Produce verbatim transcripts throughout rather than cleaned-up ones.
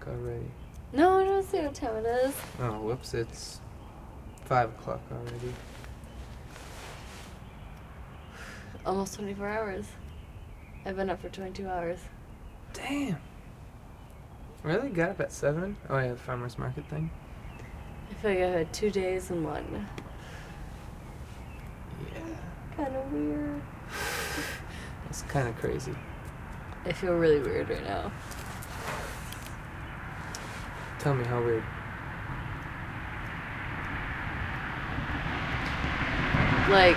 already. No, I don't see what time it is. Oh, whoops, it's five o'clock already. Almost twenty-four hours. I've been up for twenty-two hours. Damn. Really? Got up at seven? Oh yeah, the farmer's market thing? I feel like I had two days in one. Yeah. Kind of weird. It's kind of crazy. I feel really weird right now. Tell me how weird. Like,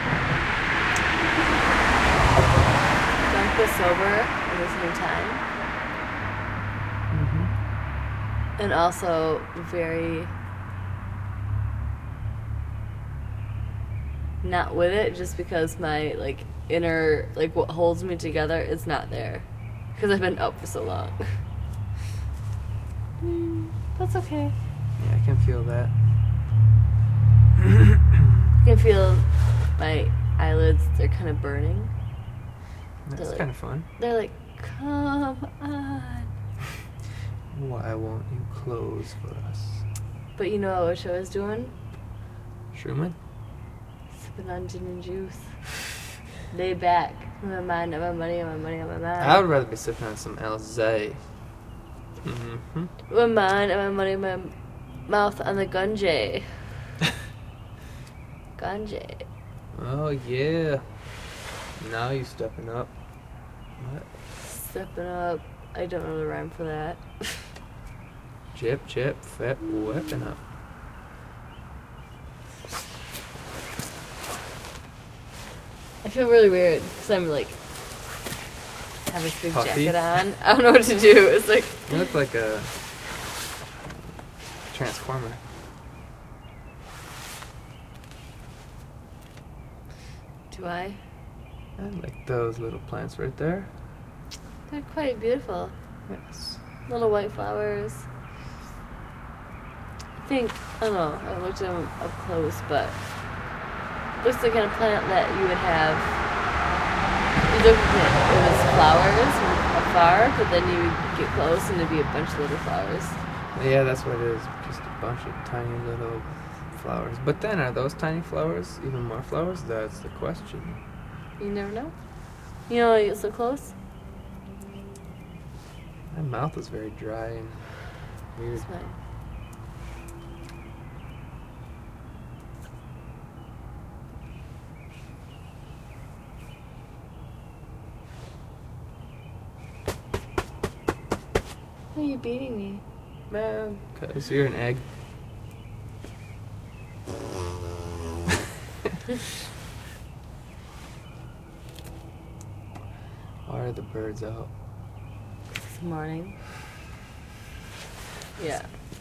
drunk but sober at the same time. Mm-hmm. And also very not with it, just because my, like, inner, like, what holds me together is not there. Because I've been up for so long. Mm, that's okay. Yeah, I can feel that. I can feel my eyelids, they're kind of burning. That's like- kind of fun. They're like, come on. Why won't you close for us? But you know what I was doing? Schumann? Sipping on gin and juice. Lay back. On my mind, on my money, on my money, on my mind. I would rather be sipping on some Alzay. Mm-hmm. My mind, on my money, my mouth on the gunjay. Gunjay. Oh, yeah. Now you stepping up. What? Stepping up. I don't know the rhyme for that. Chip, chip, fat, whipping up. I feel really weird because I'm like have this big Puffy? jacket on. I don't know what to do. It's like You look like a transformer. do I? I like those little plants right there. They're quite beautiful. Yes. Little white flowers. I think I don't know. I looked at them up close, but looks like the kind of plant that you would have. You look at it, it was flowers from afar, but then you would get close and it'd be a bunch of little flowers. Yeah, that's what it is. Just a bunch of tiny little flowers. But then, are those tiny flowers even more flowers? That's the question. You never know. You know, you get so close. My mouth is very dry and weird. It's fine. Why are you beating me? Man, because you're an egg. Why are the birds out? This morning. Yeah.